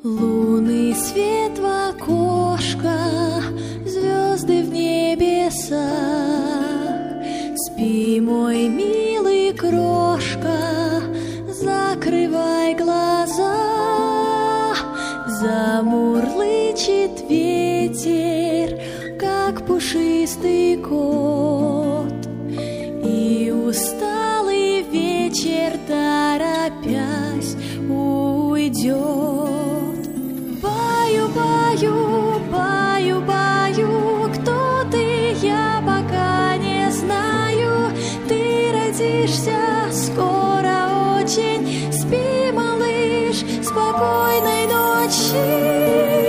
Лунный свет в окошко, звезды в небесах. Спи, мой милый крошка, закрывай глаза. Замурлычет ветер, как пушистый кот, и усталый вечер, торопясь, уйдет. Баю, баю, баю, баю, кто ты, я пока не знаю. Ты родишься скоро очень, спи, малыш, спокойной ночи.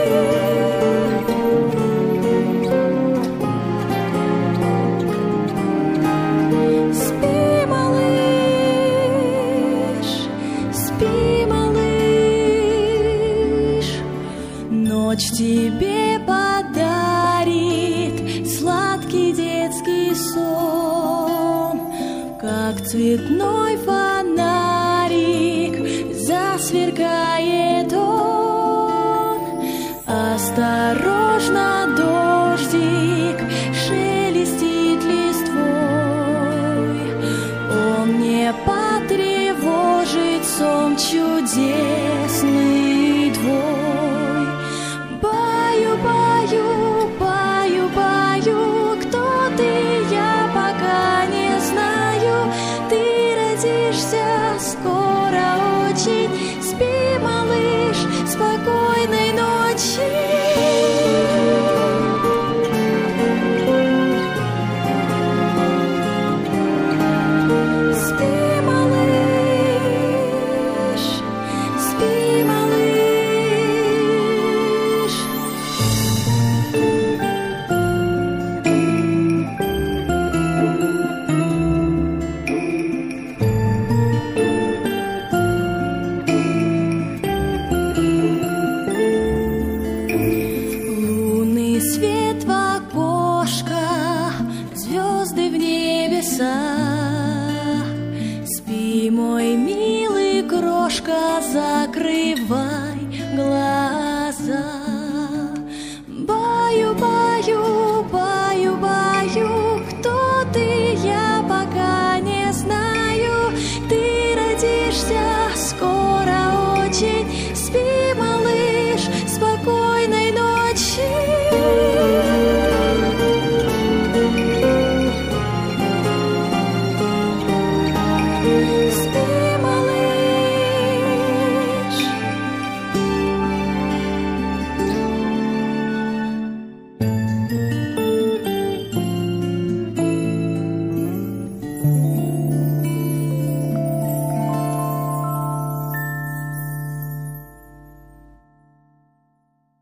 Ночь тебе подарит сладкий детский сон, как цветной фонарик засверкает он. Осторожно, дождик шелестит листвой, он не потревожит сон чудесный твой. Баю, баю, баю, баю, кто ты, я пока не знаю. Ты родишься скоро очень, спи, малыш, спокойной ночи. Свет в окошко, звезды в небесах. Спи, мой милый крошка, закрывай